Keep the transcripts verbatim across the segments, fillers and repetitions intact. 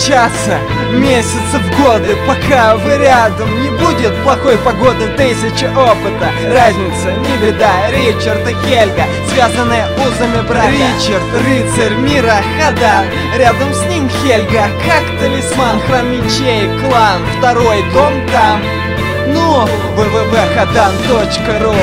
часа, месяцев, годы, пока вы рядом. Не будет плохой погоды, тысячи опыта. Разница, не беда, Ричард и Хельга, связанные узами брака. Ричард, рыцарь мира, Хадан, рядом с ним Хельга, как талисман, храм мечей, клан, второй дом там. Ну, вэ вэ вэ хадан точка ру.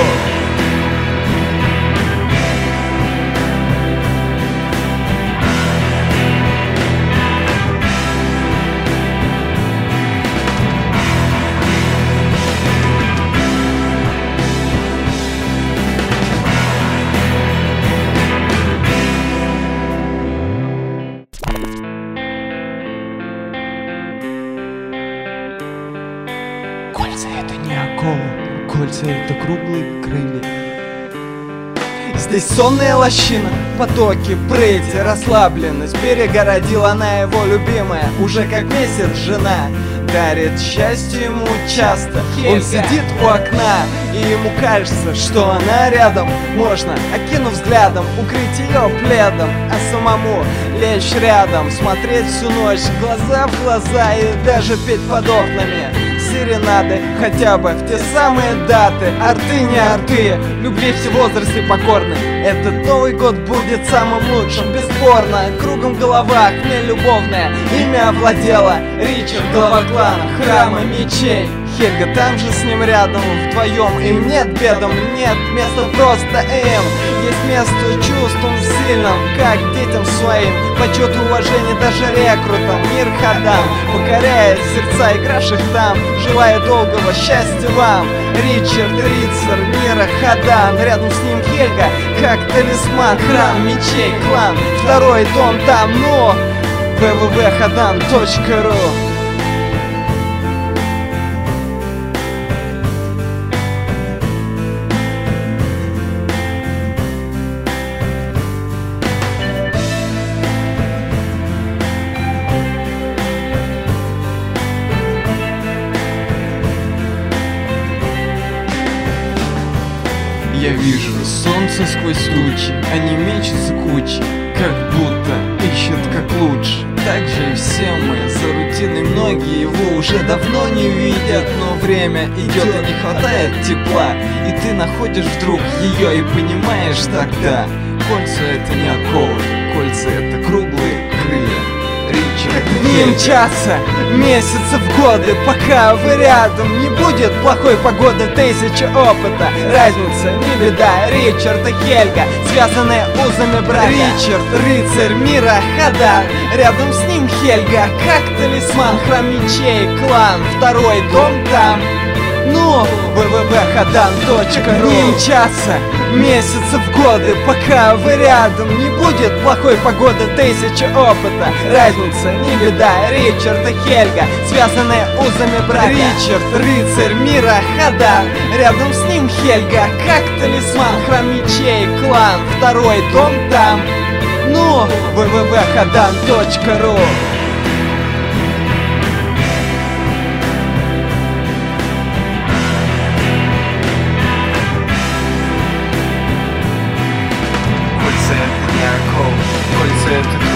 Кольца — это не оковы, кольца — это круглые крылья. Здесь сонная лощина, потоки, прыть, расслабленность. Перегородила она его любимая, уже как месяц жена. Дарит счастье ему часто. Он сидит у окна, и ему кажется, что она рядом. Можно, окинув взглядом, укрыть ее пледом, а самому лечь рядом, смотреть всю ночь, глаза в глаза и даже петь под окнами серенады, хотя бы в те самые даты. Арты не арты, любви все возрасты покорны. Этот Новый год будет самым лучшим, бесспорно. Кругом голова, хмель любовная, имя овладела. Ричард, глава клана, храма мечей. Хельга там же с ним рядом, вдвоем им нет бедом, нет места просто им. Есть место чувствам сильным, как детям своим. Почет и уважение даже рекрутам. Мир Хадан покоряет сердца игравших там, желая долгого счастья вам. Ричард, рыцарь мира Хадан, рядом с ним Хельга, как талисман, храм мечей, клан, второй дом там. Ну, вэ вэ вэ хадан точка ру. Я вижу солнце сквозь тучи, они мечутся кучей, как будто ищут как лучше. Так же и все мы за рутиной, многие его уже давно не видят. Но время идет и не хватает тепла, и ты находишь вдруг ее и понимаешь тогда: кольца — это не оковы, кольца — это круглые крылья. Ричард, днем часа, месяцев, годы, пока вы рядом. Не будет плохой погоды, тысячи опыта. Разница, не беда, Ричард и Хельга, связанные узами брака. Ричард, рыцарь мира Хадан, рядом с ним Хельга, как талисман, храм мечей, клан, второй дом там. Ну, вэ вэ вэ хадан точка ру. Днем часа, месяцев, годы, пока вы рядом. Не будет плохой погоды, тысячи опыта. Разница, не беда, Ричард и Хельга, связанные узами брака. Ричард, рыцарь мира Хадан, рядом с ним Хельга, как талисман, храм мечей, клан, второй дом там. Ну, вэ вэ вэ хадан точка ру. Кольца — это не оковы, кольца — это